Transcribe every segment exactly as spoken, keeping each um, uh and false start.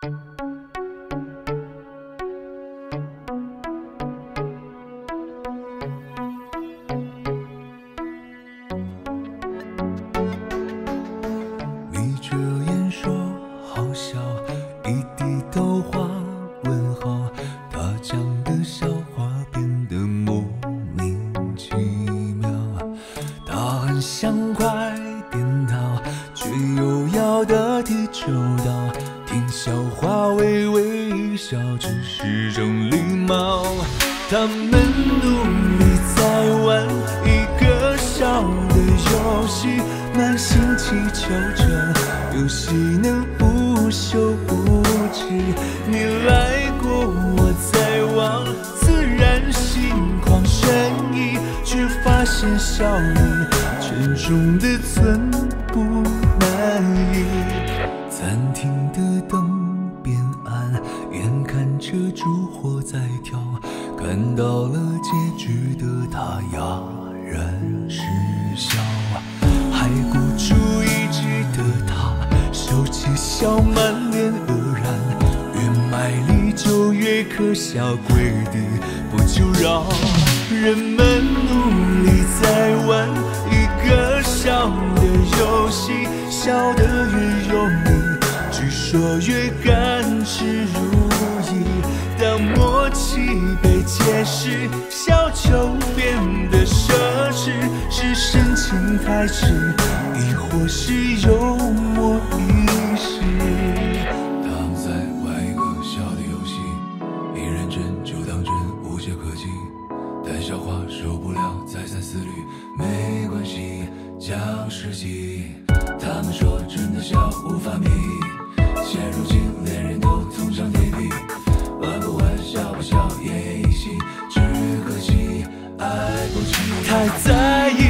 眯着眼说好笑，一地豆花问号，他讲的笑话变得莫名其妙。他很想快点逃，却又要得体周到，听笑话微微笑只是种礼貌。他们努力在玩一个小的游戏，满心祈求着游戏能无休无止。你来过我在忘，自然心旷神怡，却发现笑意沉重的寸步难移。暂停的灯变暗，眼看着烛火在跳，看到了结局的他哑然失笑。还孤注一掷的他，收起笑满脸愕然，越卖力就越可笑，鬼的不就扰。人们努力在玩一个小的游戏，笑得越用力，据说越甘之如饴。当默契被解释，笑就变得奢侈，是深情太迟，亦或是幽默遗失。他们在玩一个小的游戏，一认真就当真，无懈可击。但笑话受不了再三思虑，没关系，讲实际。他们说真的笑无法弥补，现如今连人都铜墙铁壁，玩不玩笑不笑奄奄一息，只可惜爱不起。太在意，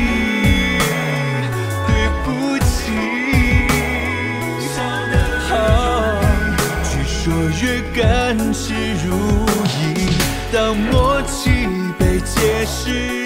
对不起，好，据说越甘之如饴，当默契被解释，